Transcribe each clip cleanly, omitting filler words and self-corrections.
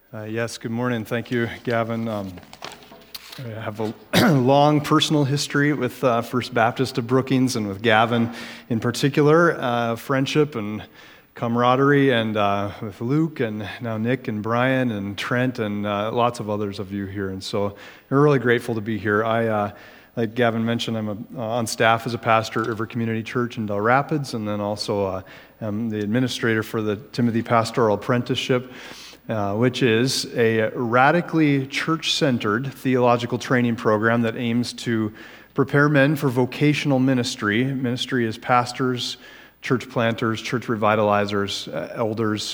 Yes, good morning. Thank you, Gavin. I have a long personal history with First Baptist of Brookings and with Gavin in particular, friendship and camaraderie, and with Luke and now Nick and Brian and Trent and lots of others of you here. And so we're really grateful to be here. Like Gavin mentioned, I'm on staff as a pastor at River Community Church in Del Rapids, and then also I'm the administrator for the Timothy Pastoral Apprenticeship, which is a radically church-centered theological training program that aims to prepare men for vocational ministry. Ministry is pastors, church planters, church revitalizers, elders,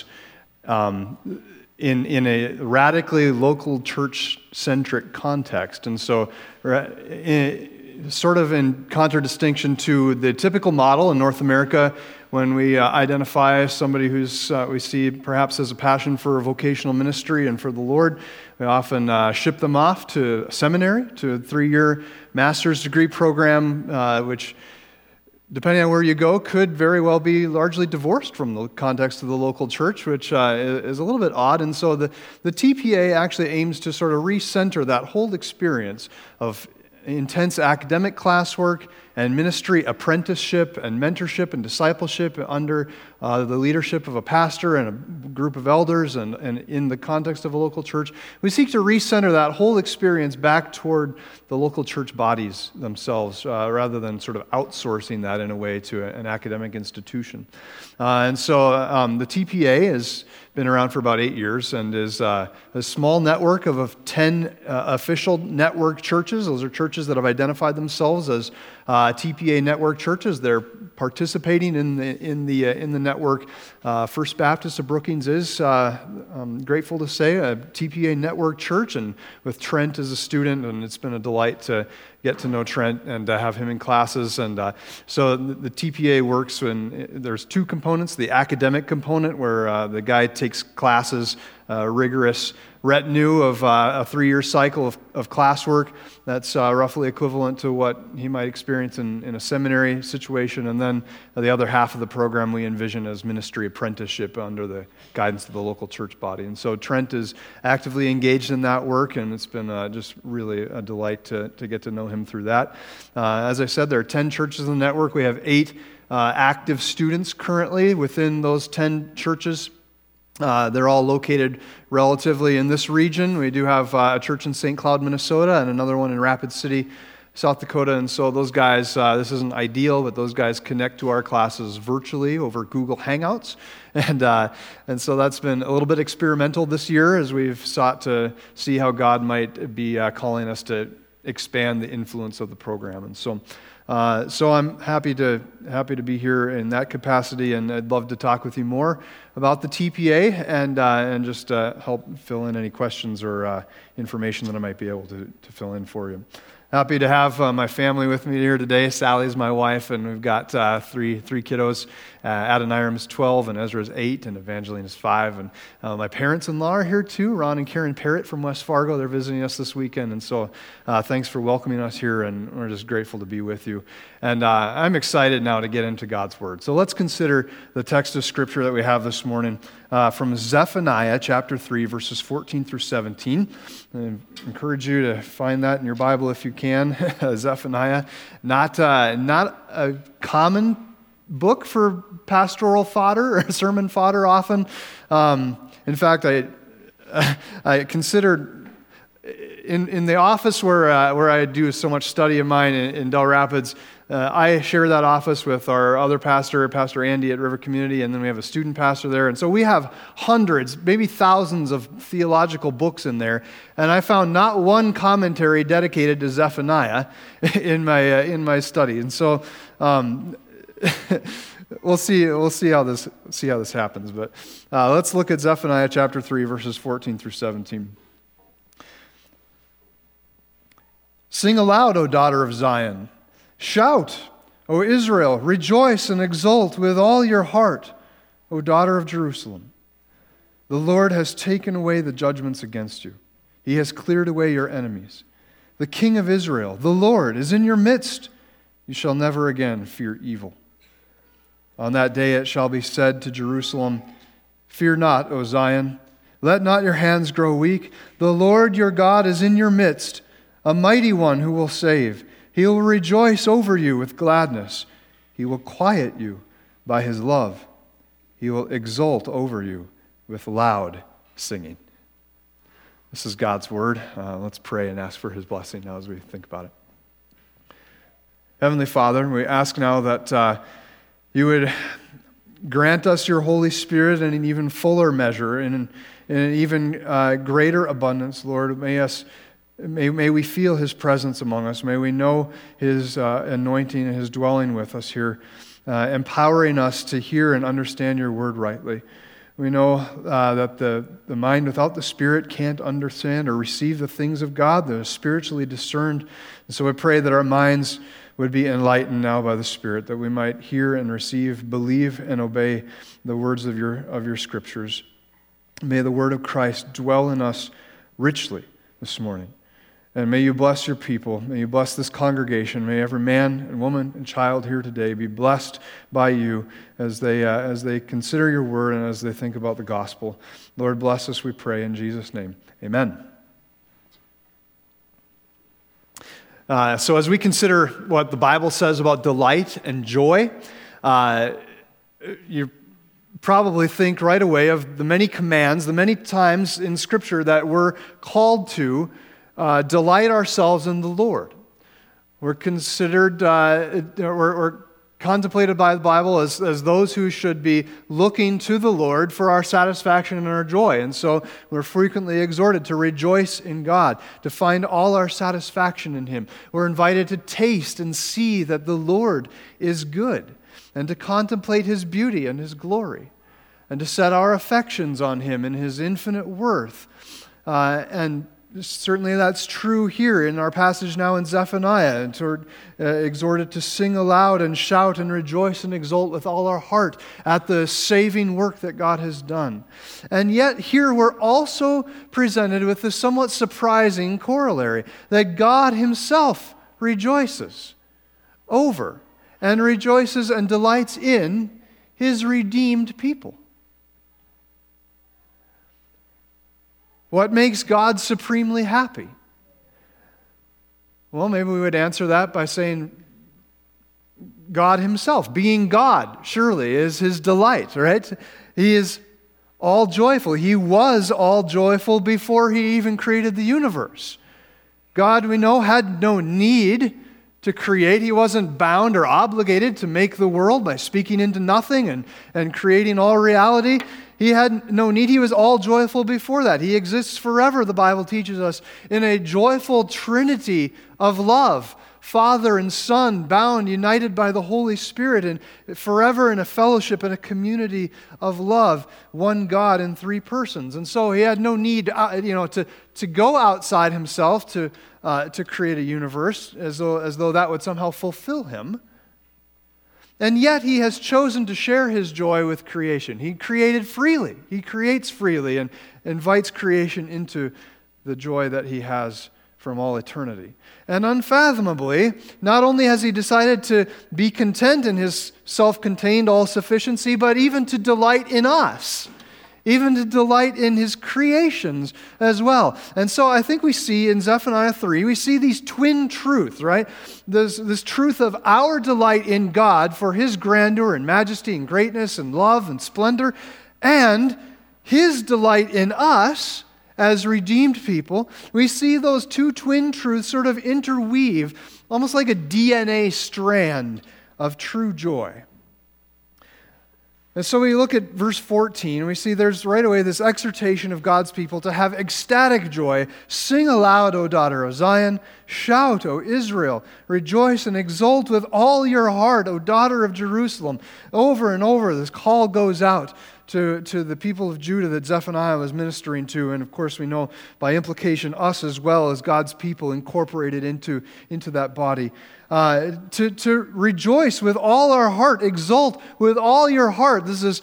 in a radically local church-centric context. And so sort of in contradistinction to the typical model in North America, when we identify somebody who's we see perhaps has a passion for vocational ministry and for the Lord, we often ship them off to a seminary, to a 3-year master's degree program, which, depending on where you go, could very well be largely divorced from the context of the local church, which is a little bit odd. And so the TPA actually aims to sort of recenter that whole experience of intense academic classwork and ministry apprenticeship and mentorship and discipleship under the leadership of a pastor and a group of elders and in the context of a local church. We seek to recenter that whole experience back toward the local church bodies themselves rather than sort of outsourcing that in a way to an academic institution. And so the TPA has been around for about 8 years and is a small network of 10 official network churches. Those are churches that have identified themselves as TPA network churches. They're participating in the network. First Baptist of Brookings is, I'm grateful to say, a TPA network church, and with Trent as a student, and it's been a delight to get to know Trent and to have him in classes. And so the TPA works when there's 2 components: the academic component, where the guy takes classes, rigorous retinue of a 3-year cycle of classwork. That's roughly equivalent to what he might experience in a seminary situation. And then the other half of the program we envision as ministry apprenticeship under the guidance of the local church body. And so Trent is actively engaged in that work, and it's been just really a delight to get to know him through that. As I said, there are 10 churches in the network. We have 8 active students currently within those 10 churches. They're all located relatively in this region. We do have a church in St. Cloud, Minnesota, and another one in Rapid City, South Dakota. And so those guys, this isn't ideal, but those guys connect to our classes virtually over Google Hangouts. And so that's been a little bit experimental this year as we've sought to see how God might be calling us to expand the influence of the program. And so I'm happy to be here in that capacity, and I'd love to talk with you more about the TPA and just help fill in any questions or information that I might be able to fill in for you. Happy to have my family with me here today. Sally's my wife, and we've got three kiddos. Adoniram's 12, and Ezra's 8, and Evangeline is 5. And my parents-in-law are here too, Ron and Karen Parrott from West Fargo. They're visiting us this weekend, and so thanks for welcoming us here, and we're just grateful to be with you. And I'm excited now to get into God's Word. So let's consider the text of Scripture that we have this morning from Zephaniah chapter 3, verses 14 through 17. I encourage you to find that in your Bible if you can. Zephaniah, not a common book for pastoral fodder or sermon fodder often. In fact, I considered in the office where I do so much study of mine in Del Rapids. I share that office with our other pastor, Pastor Andy at River Community, and then we have a student pastor there. And so we have hundreds, maybe thousands of theological books in there. And I found not one commentary dedicated to Zephaniah in my study. And so we'll see how this happens. But let's look at Zephaniah chapter 3, verses 14 through 17. Sing aloud, O daughter of Zion. Shout, O Israel, rejoice and exult with all your heart, O daughter of Jerusalem. The Lord has taken away the judgments against you. He has cleared away your enemies. The King of Israel, the Lord, is in your midst. You shall never again fear evil. On that day it shall be said to Jerusalem, Fear not, O Zion. Let not your hands grow weak. The Lord your God is in your midst, a mighty one who will save. He will rejoice over you with gladness. He will quiet you by his love. He will exult over you with loud singing. This is God's word. Let's pray and ask for his blessing now as we think about it. Heavenly Father, we ask now that you would grant us your Holy Spirit in an even fuller measure, in an even greater abundance, Lord. May we feel his presence among us. May we know his anointing and his dwelling with us here, empowering us to hear and understand your word rightly. We know that the mind without the Spirit can't understand or receive the things of God. They're spiritually discerned. And so I pray that our minds would be enlightened now by the Spirit, that we might hear and receive, believe, and obey the words of your scriptures. May the word of Christ dwell in us richly this morning. And may you bless your people. May you bless this congregation. May every man and woman and child here today be blessed by you as they consider your word and as they think about the gospel. Lord, bless us, we pray, in Jesus' name. Amen. So as we consider what the Bible says about delight and joy, you probably think right away of the many commands, the many times in Scripture that we're called to delight ourselves in the Lord. We're considered, or contemplated by the Bible as those who should be looking to the Lord for our satisfaction and our joy. And so we're frequently exhorted to rejoice in God, to find all our satisfaction in him. We're invited to taste and see that the Lord is good, and to contemplate his beauty and his glory, and to set our affections on him and his infinite worth. And certainly that's true here in our passage now in Zephaniah, and exhorted to sing aloud and shout and rejoice and exult with all our heart at the saving work that God has done. And yet here we're also presented with the somewhat surprising corollary that God himself rejoices over and rejoices and delights in his redeemed people. What makes God supremely happy? Well, maybe we would answer that by saying God himself, being God, surely is his delight, right? He is all joyful. He was all joyful before he even created the universe. God, we know, had no need to create. He wasn't bound or obligated to make the world by speaking into nothing and creating all reality. He had no need. He was all joyful before that. He exists forever, the Bible teaches us, in a joyful trinity of love. Father and Son, bound, united by the Holy Spirit, and forever in a fellowship and a community of love. One God in three persons. And so he had no need to go outside himself to create a universe as though that would somehow fulfill him. And yet he has chosen to share his joy with creation. He created freely. He creates freely and invites creation into the joy that he has from all eternity. And unfathomably, not only has he decided to be content in his self-contained all-sufficiency, but even to delight in us. Even to delight in his creations as well. And so I think we see in Zephaniah 3, we see these twin truths, right? This truth of our delight in God for his grandeur and majesty and greatness and love and splendor, and his delight in us as redeemed people. We see those two twin truths sort of interweave, almost like a DNA strand of true joy. And so we look at verse 14, and we see there's right away this exhortation of God's people to have ecstatic joy. Sing aloud, O daughter of Zion. Shout, O Israel. Rejoice and exult with all your heart, O daughter of Jerusalem. Over and over, this call goes out to the people of Judah that Zephaniah was ministering to, and of course we know by implication us as well as God's people incorporated into that body. To rejoice with all our heart, exult with all your heart. This is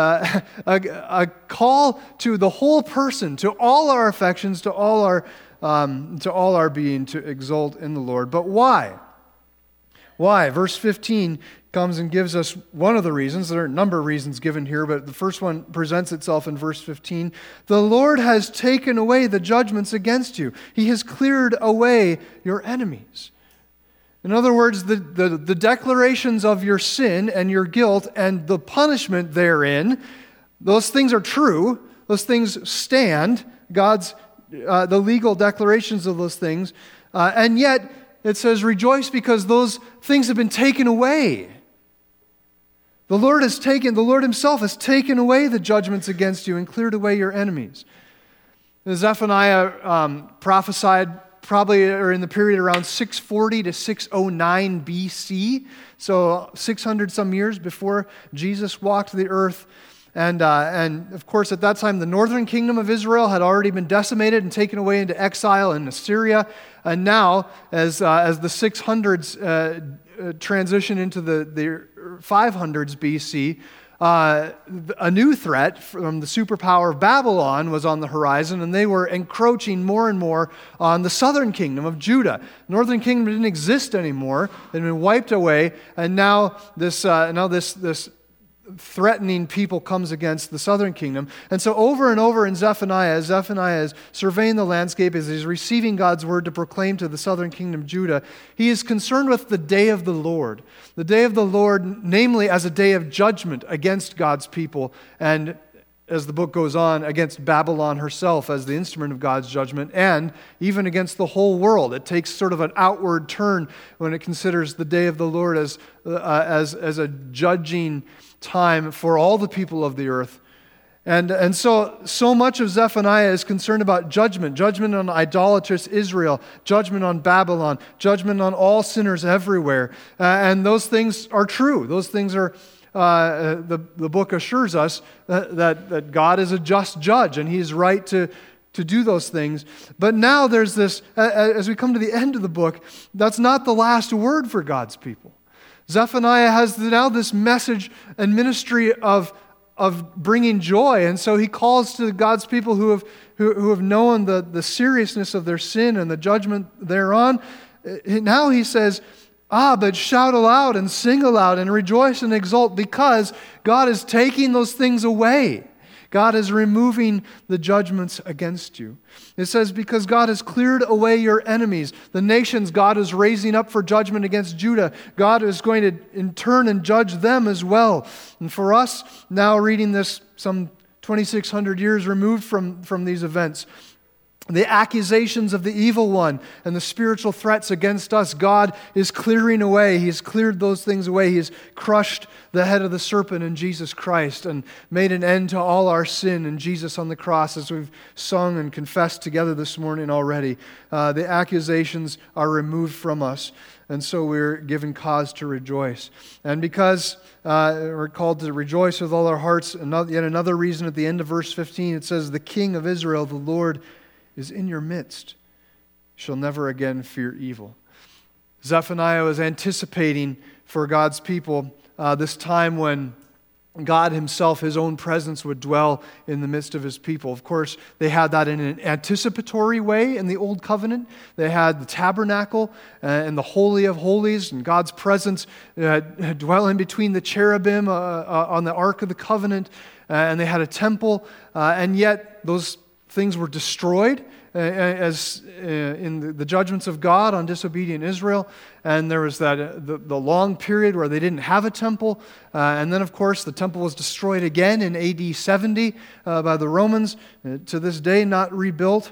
a call to the whole person, to all our affections, to all our being, to exult in the Lord. But why? Why? Verse 15 comes and gives us one of the reasons. There are a number of reasons given here, but the first one presents itself in verse 15. The Lord has taken away the judgments against you. He has cleared away your enemies. In other words, the declarations of your sin and your guilt and the punishment therein, those things are true. Those things stand. God's the legal declarations of those things. And yet, it says, rejoice because those things have been taken away. The Lord himself has taken away the judgments against you and cleared away your enemies. Zephaniah prophesied probably in the period around 640 to 609 BC, so 600 some years before Jesus walked the earth. And of course, at that time, the northern kingdom of Israel had already been decimated and taken away into exile in Assyria. And now, as the 600s transition into the 500s BC, a new threat from the superpower of Babylon was on the horizon, and they were encroaching more and more on the southern kingdom of Judah. The northern kingdom didn't exist anymore; it had been wiped away, and now this threatening people comes against the southern kingdom. And so over and over in Zephaniah, as Zephaniah is surveying the landscape, as he's receiving God's word to proclaim to the southern kingdom, Judah, he is concerned with the day of the Lord. The day of the Lord, namely as a day of judgment against God's people, and as the book goes on, against Babylon herself as the instrument of God's judgment, and even against the whole world. It takes sort of an outward turn when it considers the day of the Lord as a judging time for all the people of the earth. And so much of Zephaniah is concerned about judgment on idolatrous Israel, judgment on Babylon, judgment on all sinners everywhere. And those things are true. Those things are, the book assures us that God is a just judge and He is right to do those things. But now there's this, as we come to the end of the book, that's not the last word for God's people. Zephaniah has now this message and ministry of bringing joy, and so he calls to God's people who have known the seriousness of their sin and the judgment thereon. Now he says, but shout aloud and sing aloud and rejoice and exult because God is taking those things away. God is removing the judgments against you. It says, because God has cleared away your enemies. The nations God is raising up for judgment against Judah. God is going to in turn and judge them as well. And for us, now reading this some 2,600 years removed from these events, the accusations of the evil one and the spiritual threats against us, God is clearing away. He has cleared those things away. He has crushed the head of the serpent in Jesus Christ and made an end to all our sin in Jesus on the cross, as we've sung and confessed together this morning already. The accusations are removed from us, and so we're given cause to rejoice. And because we're called to rejoice with all our hearts, yet another reason at the end of verse 15, it says, the King of Israel, the Lord, is in your midst, shall never again fear evil. Zephaniah was anticipating for God's people this time when God himself, his own presence, would dwell in the midst of his people. Of course, they had that in an anticipatory way in the Old Covenant. They had the tabernacle and the Holy of Holies, and God's presence dwelling between the cherubim on the Ark of the Covenant, and they had a temple, and yet those things were destroyed as in the judgments of God on disobedient Israel, and there was that the long period where they didn't have a temple, and then of course the temple was destroyed again in AD 70 by the Romans, to this day not rebuilt.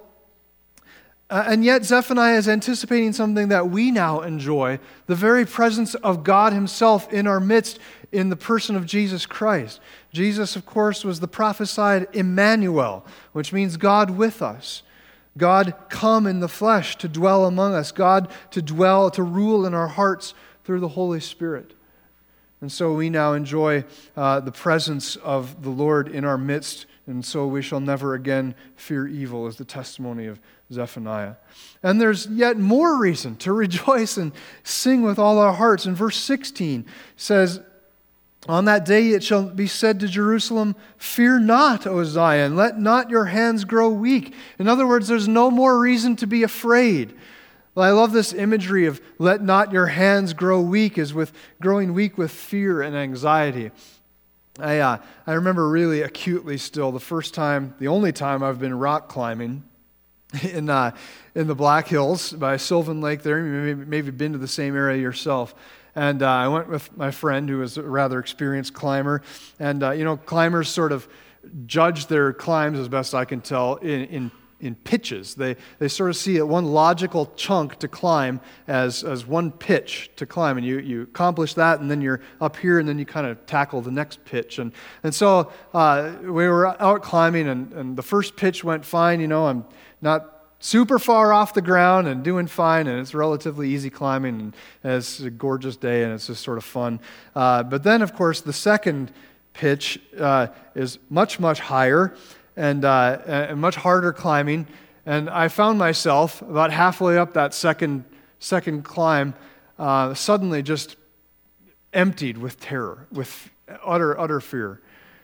And yet Zephaniah is anticipating something that we now enjoy, the very presence of God himself in our midst in the person of Jesus Christ. Jesus, of course, was the prophesied Emmanuel, which means God with us. God come in the flesh to dwell among us. God to rule in our hearts through the Holy Spirit. And so we now enjoy the presence of the Lord in our midst, and so we shall never again fear evil, is the testimony of Zephaniah. And there's yet more reason to rejoice and sing with all our hearts. In verse 16 says, on that day it shall be said to Jerusalem, fear not, O Zion, let not your hands grow weak. In other words, there's no more reason to be afraid. Well, I love this imagery of let not your hands grow weak, as with growing weak with fear and anxiety. I remember really acutely still the only time I've been rock climbing in the Black Hills by Sylvan Lake there. You maybe been to the same area yourself. And I went with my friend who was a rather experienced climber. And, climbers sort of judge their climbs, as best I can tell, in pitches. They sort of see one logical chunk to climb as one pitch to climb, and you accomplish that, and then you're up here, and then you kind of tackle the next pitch. And so we were out climbing, and the first pitch went fine. I'm not super far off the ground and doing fine, and it's relatively easy climbing, and it's a gorgeous day, and it's just sort of fun. But then, of course, the second pitch is much, much higher, and much harder climbing, and I found myself about halfway up that second climb, suddenly just emptied with terror, with utter fear.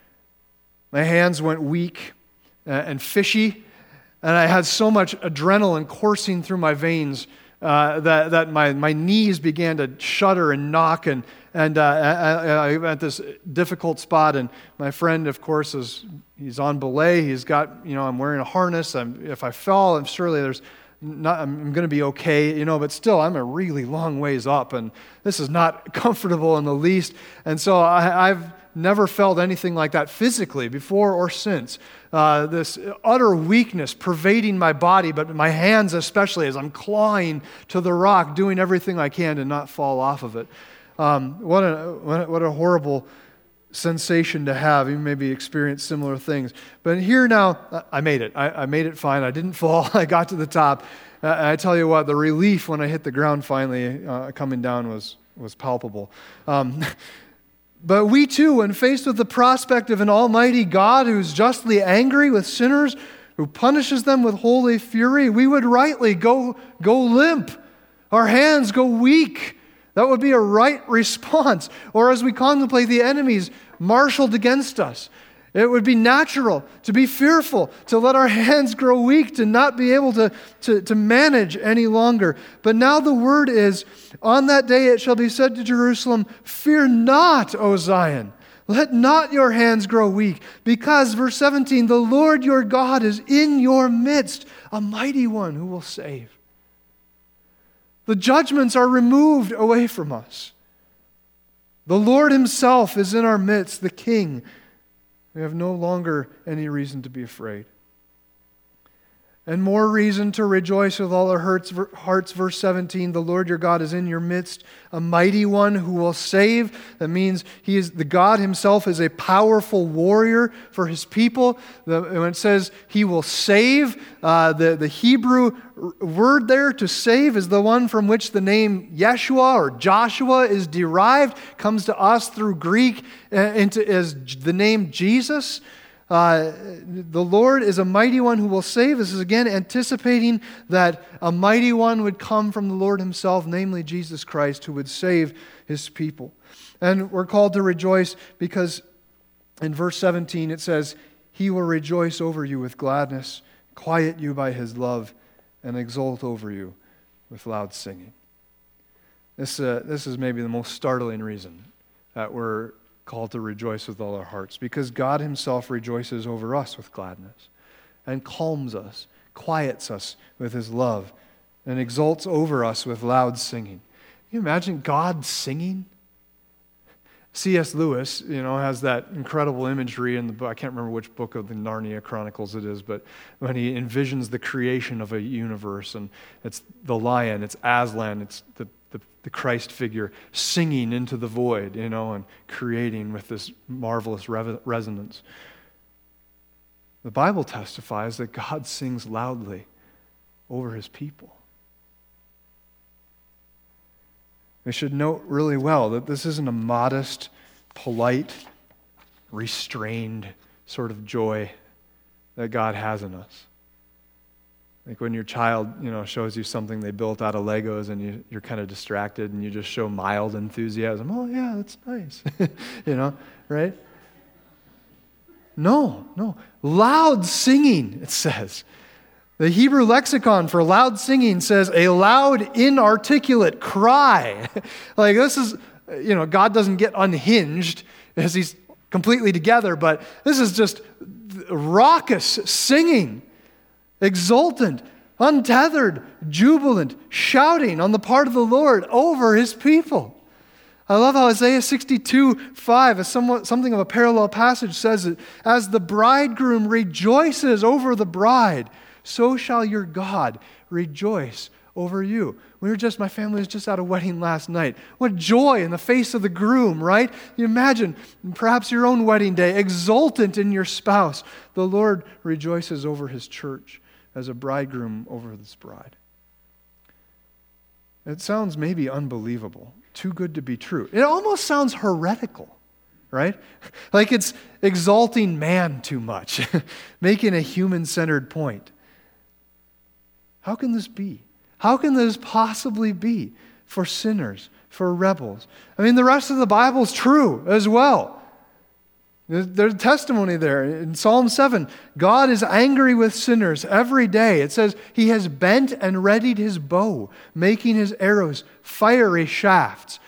My hands went weak and fishy, and I had so much adrenaline coursing through my veins that my knees began to shudder and knock, and I'm at this difficult spot, and my friend, of course, he's on belay. He's got, I'm wearing a harness. If I fall, I'm going to be okay, but still, I'm a really long ways up, and this is not comfortable in the least. And so I've never felt anything like that physically before or since. This utter weakness pervading my body, but my hands especially, as I'm clawing to the rock, doing everything I can to not fall off of it. What a horrible sensation to have. You maybe experienced similar things. But here now, I made it. I made it fine. I didn't fall. I got to the top. I tell you what, the relief when I hit the ground finally coming down was palpable. But we too, when faced with the prospect of an almighty God who's justly angry with sinners, who punishes them with holy fury, we would rightly go limp. Our hands go weak. That would be a right response. Or as we contemplate the enemies marshaled against us, it would be natural to be fearful, to let our hands grow weak, to not be able to manage any longer. But now the word is, on that day it shall be said to Jerusalem, fear not, O Zion. Let not your hands grow weak, because, verse 17, the Lord your God is in your midst, a mighty one who will save. The judgments are removed away from us. The Lord himself is in our midst, the King. We have no longer any reason to be afraid. And more reason to rejoice with all our hearts, verse 17, the Lord your God is in your midst, a mighty one who will save. That means the God himself is a powerful warrior for his people. When it says he will save, the Hebrew word there to save is the one from which the name Yeshua or Joshua is derived, comes to us through Greek as the name Jesus. The Lord is a mighty one who will save. This is again anticipating that a mighty one would come from the Lord himself, namely Jesus Christ, who would save his people. And we're called to rejoice because in verse 17 it says, he will rejoice over you with gladness, quiet you by his love, and exult over you with loud singing. This is maybe the most startling reason that we're called to rejoice with all our hearts, because God himself rejoices over us with gladness and calms us, quiets us with his love, and exults over us with loud singing. Can you imagine God singing? C.S. Lewis, has that incredible imagery in the book. I can't remember which book of the Narnia Chronicles it is, but when he envisions the creation of a universe, and it's the lion, it's Aslan, it's the Christ figure singing into the void, and creating with this marvelous resonance. The Bible testifies that God sings loudly over his people. We should note really well that this isn't a modest, polite, restrained sort of joy that God has in us. Like when your child, shows you something they built out of Legos and you're kind of distracted and you just show mild enthusiasm. Oh, yeah, that's nice. Right? No. Loud singing, it says. The Hebrew lexicon for loud singing says a loud, inarticulate cry. Like this is, God doesn't get unhinged as he's completely together, but this is just raucous singing, exultant, untethered, jubilant, shouting on the part of the Lord over his people. I love how Isaiah 62:5, something of a parallel passage, says that as the bridegroom rejoices over the bride, so shall your God rejoice over you. My family was just at a wedding last night. What joy in the face of the groom, right? You imagine perhaps your own wedding day, exultant in your spouse. The Lord rejoices over his church as a bridegroom over this bride. It sounds maybe unbelievable, too good to be true. It almost sounds heretical, right? Like it's exalting man too much, making a human-centered point. How can this be? How can this possibly be for sinners, for rebels? I mean, the rest of the Bible is true as well. There's testimony there. In Psalm 7, God is angry with sinners every day. It says he has bent and readied his bow, making his arrows fiery shafts.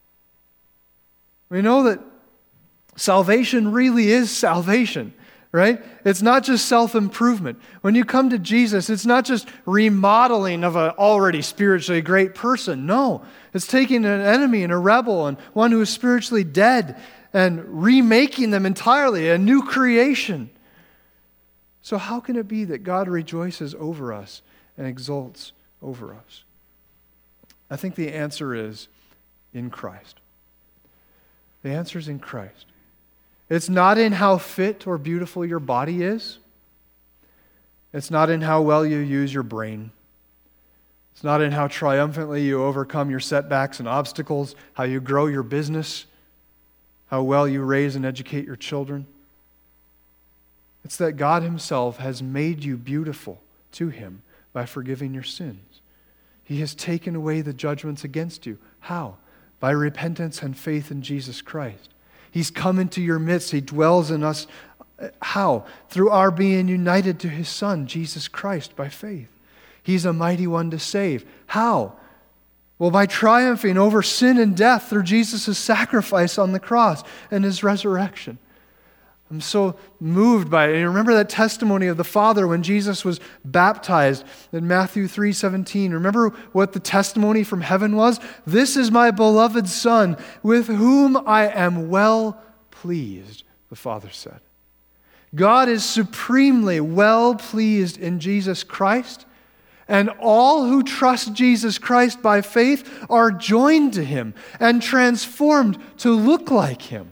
We know that salvation really is salvation, right? It's not just self-improvement. When you come to Jesus, it's not just remodeling of an already spiritually great person. No, it's taking an enemy and a rebel and one who is spiritually dead and remaking them entirely, a new creation. So how can it be that God rejoices over us and exults over us? I think the answer is in Christ. The answer is in Christ. It's not in how fit or beautiful your body is. It's not in how well you use your brain. It's not in how triumphantly you overcome your setbacks and obstacles, how you grow your business, how well you raise and educate your children. It's that God himself has made you beautiful to him by forgiving your sins. He has taken away the judgments against you. How? By repentance and faith in Jesus Christ. He's come into your midst. He dwells in us. How? Through our being united to his Son, Jesus Christ, by faith. He's a mighty one to save. How? Well, by triumphing over sin and death through Jesus' sacrifice on the cross and his resurrection. I'm so moved by it. You remember that testimony of the Father when Jesus was baptized in Matthew 3:17. Remember what the testimony from heaven was? This is my beloved Son, with whom I am well pleased, the Father said. God is supremely well pleased in Jesus Christ, and all who trust Jesus Christ by faith are joined to him and transformed to look like him.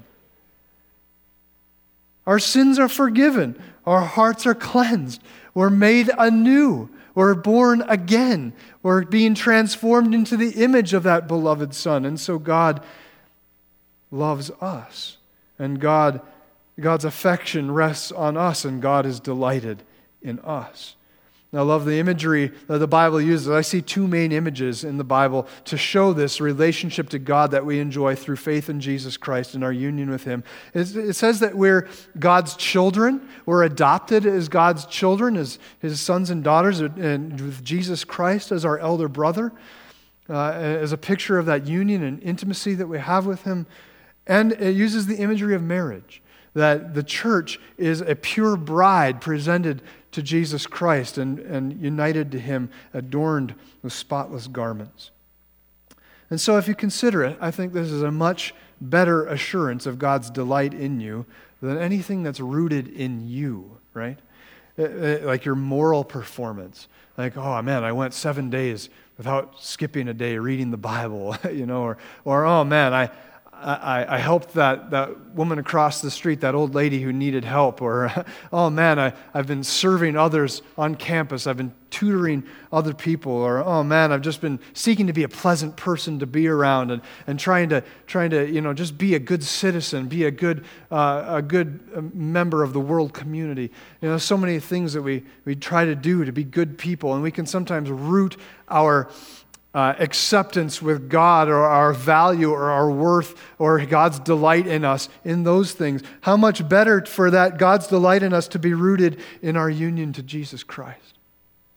Our sins are forgiven. Our hearts are cleansed. We're made anew. We're born again. We're being transformed into the image of that beloved Son. And so God loves us. And God's affection rests on us, and God is delighted in us. I love the imagery that the Bible uses. I see two main images in the Bible to show this relationship to God that we enjoy through faith in Jesus Christ and our union with him. It says that we're God's children. We're adopted as God's children, as his sons and daughters, and with Jesus Christ as our elder brother, as a picture of that union and intimacy that we have with him. And it uses the imagery of marriage, that the church is a pure bride presented to Jesus Christ and united to him, adorned with spotless garments. And so if you consider it, I think this is a much better assurance of God's delight in you than anything that's rooted in you, right? Like your moral performance. Like, oh man, I went 7 days without skipping a day reading the Bible, or oh man, I helped that woman across the street, that old lady who needed help. Or, oh man, I've been serving others on campus. I've been tutoring other people. Or, oh man, I've just been seeking to be a pleasant person to be around and trying to just be a good citizen, be a good member of the world community. So many things that we try to do to be good people, and we can sometimes root our acceptance with God or our value or our worth or God's delight in us in those things. How much better for that God's delight in us to be rooted in our union to Jesus Christ.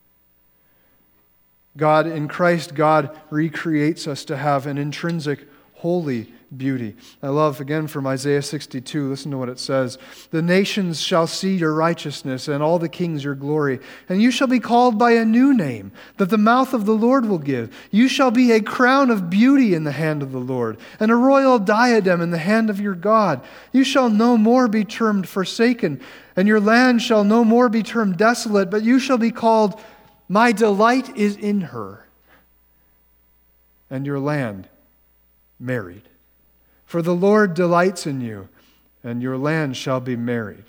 In Christ, God recreates us to have an intrinsic, holy beauty. I love, again, from Isaiah 62, listen to what it says. The nations shall see your righteousness, and all the kings your glory. And you shall be called by a new name, that the mouth of the Lord will give. You shall be a crown of beauty in the hand of the Lord, and a royal diadem in the hand of your God. You shall no more be termed forsaken, and your land shall no more be termed desolate, but you shall be called, My delight is in her, and your land married. For the Lord delights in you, and your land shall be married.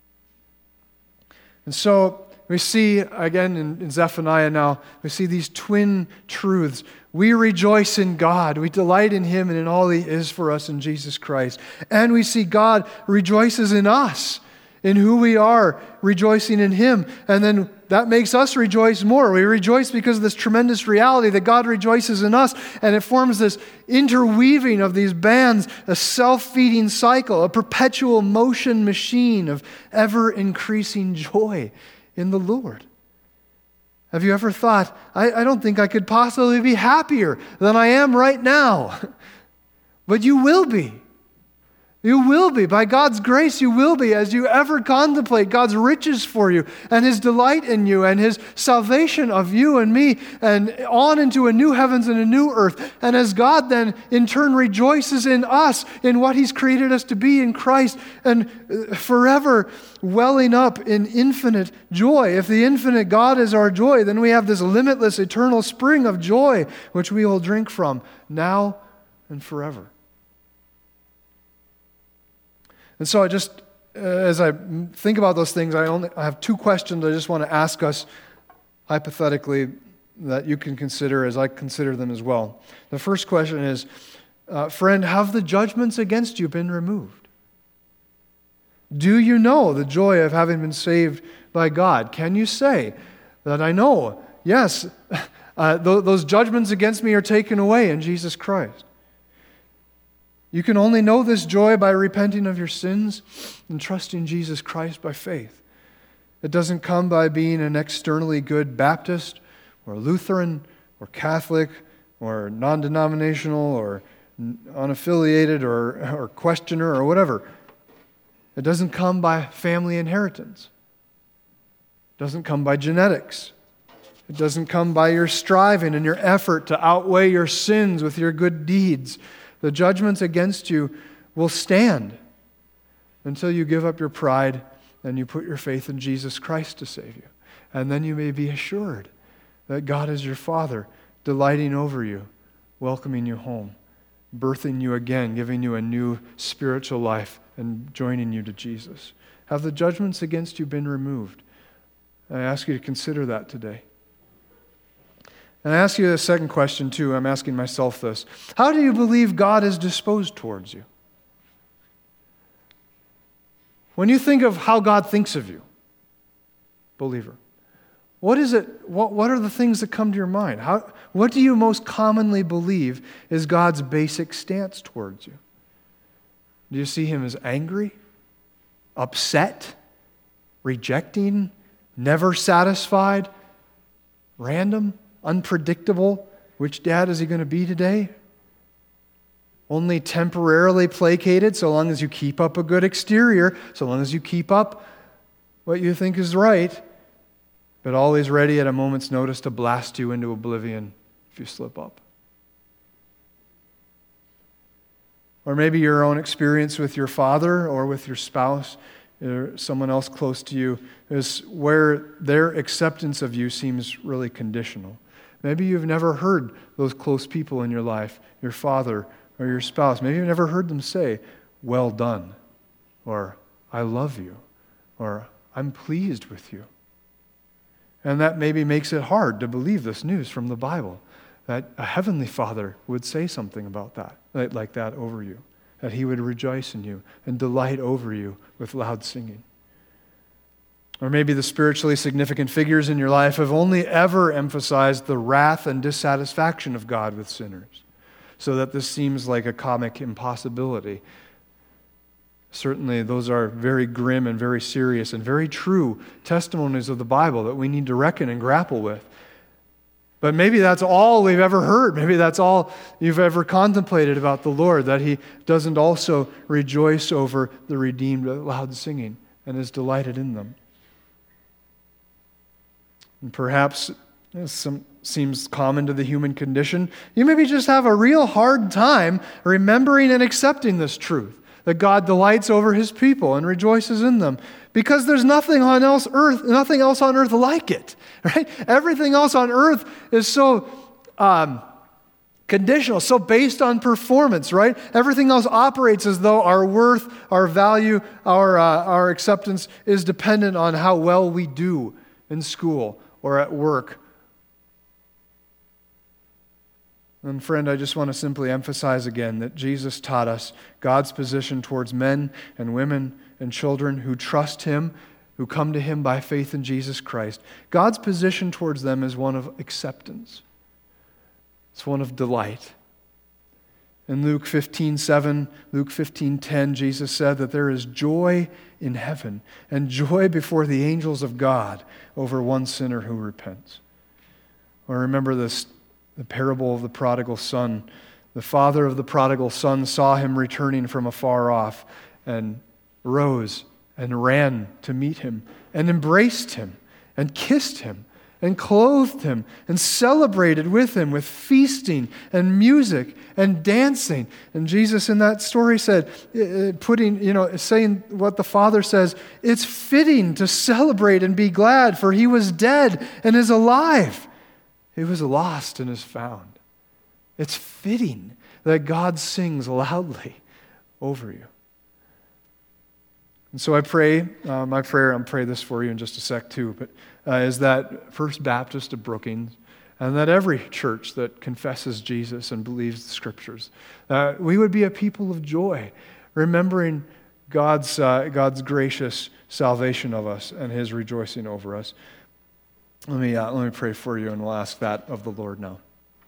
And so we see, again, in Zephaniah now, we see these twin truths. We rejoice in God. We delight in Him and in all He is for us in Jesus Christ. And we see God rejoices in us, in who we are, rejoicing in Him. And then that makes us rejoice more. We rejoice because of this tremendous reality that God rejoices in us, and it forms this interweaving of these bands, a self-feeding cycle, a perpetual motion machine of ever-increasing joy in the Lord. Have you ever thought, I don't think I could possibly be happier than I am right now? But you will be. You will be. By God's grace, you will be as you ever contemplate God's riches for you and His delight in you and His salvation of you and me and on into a new heavens and a new earth. And as God then in turn rejoices in us, in what He's created us to be in Christ, and forever welling up in infinite joy. If the infinite God is our joy, then we have this limitless eternal spring of joy which we will drink from now and forever. And so as I think about those things, I have two questions I just want to ask us hypothetically that you can consider as I consider them as well. The first question is, friend, have the judgments against you been removed? Do you know the joy of having been saved by God? Can you say that I know, yes, those judgments against me are taken away in Jesus Christ? You can only know this joy by repenting of your sins and trusting Jesus Christ by faith. It doesn't come by being an externally good Baptist or Lutheran or Catholic or non-denominational or unaffiliated or questioner or whatever. It doesn't come by family inheritance. It doesn't come by genetics. It doesn't come by your striving and your effort to outweigh your sins with your good deeds. The judgments against you will stand until you give up your pride and you put your faith in Jesus Christ to save you. And then you may be assured that God is your Father, delighting over you, welcoming you home, birthing you again, giving you a new spiritual life, and joining you to Jesus. Have the judgments against you been removed? I ask you to consider that today. And I ask you a second question too. I'm asking myself this. How do you believe God is disposed towards you? When you think of how God thinks of you, believer, what is it? What are the things that come to your mind? What do you most commonly believe is God's basic stance towards you? Do you see Him as angry, upset, rejecting, never satisfied, random, unpredictable? Which dad is He going to be today? Only temporarily placated so long as you keep up a good exterior, so long as you keep up what you think is right, but always ready at a moment's notice to blast you into oblivion if you slip up. Or maybe your own experience with your father or with your spouse or someone else close to you is where their acceptance of you seems really conditional. Maybe you've never heard those close people in your life, your father or your spouse. Maybe you've never heard them say, "Well done," or "I love you," or "I'm pleased with you." And that maybe makes it hard to believe this news from the Bible, that a heavenly Father would say something about that, like that over you, that He would rejoice in you and delight over you with loud singing. Or maybe the spiritually significant figures in your life have only ever emphasized the wrath and dissatisfaction of God with sinners, so that this seems like a comic impossibility. Certainly, those are very grim and very serious and very true testimonies of the Bible that we need to reckon and grapple with. But maybe that's all we've ever heard. Maybe that's all you've ever contemplated about the Lord, that he doesn't also rejoice over the redeemed with loud singing and is delighted in them. And perhaps seems common to the human condition, you maybe just have a real hard time remembering and accepting this truth, that God delights over his people and rejoices in them, because there's nothing else on earth like it, right? Everything else on earth is so conditional, so based on performance, right? Everything else operates as though our worth, our value, our acceptance is dependent on how well we do in school or at work. And friend, I just want to simply emphasize again that Jesus taught us God's position towards men and women and children who trust him, who come to him by faith in Jesus Christ. God's position towards them is one of acceptance. It's one of delight. In Luke 15:7, Luke 15:10, Jesus said that there is joy in heaven and joy before the angels of God over one sinner who repents. Or remember the parable of the prodigal son. The father of the prodigal son saw him returning from afar off and rose and ran to meet him and embraced him and kissed him and clothed him and celebrated with him with feasting and music and dancing. And Jesus in that story said, saying what the Father says, it's fitting to celebrate and be glad, for he was dead and is alive. He was lost and is found. It's fitting that God sings loudly over you. And so I pray, my prayer, I'll pray this for you in just a sec too, but is that First Baptist of Brookings, and that every church that confesses Jesus and believes the Scriptures, we would be a people of joy, remembering God's gracious salvation of us and his rejoicing over us. Let me pray for you, and we'll ask that of the Lord now.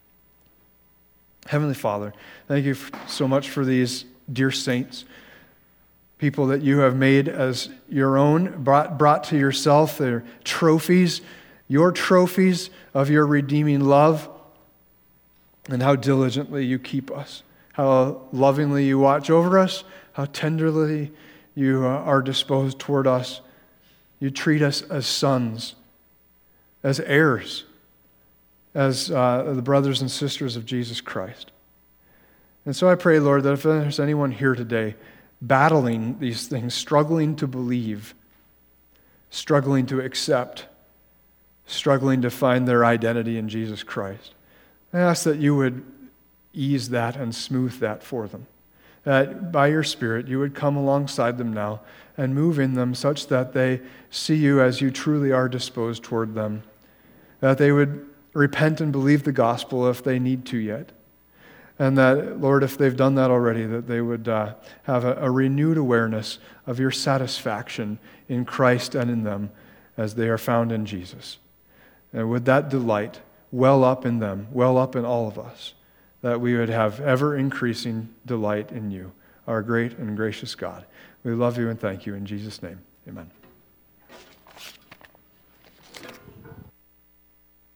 Heavenly Father, thank you so much for these dear saints, people that you have made as your own, brought to yourself, their trophies, your trophies of your redeeming love, and how diligently you keep us, how lovingly you watch over us, how tenderly you are disposed toward us. You treat us as sons, as heirs, as the brothers and sisters of Jesus Christ. And so I pray, Lord, that if there's anyone here today battling these things, struggling to believe, struggling to accept, struggling to find their identity in Jesus Christ, I ask that you would ease that and smooth that for them. That by your Spirit you would come alongside them now and move in them such that they see you as you truly are disposed toward them. That they would repent and believe the gospel if they need to yet. And that, Lord, if they've done that already, that they would have a renewed awareness of your satisfaction in Christ and in them as they are found in Jesus. And would that delight well up in them, well up in all of us, that we would have ever-increasing delight in you, our great and gracious God. We love you and thank you in Jesus' name. Amen.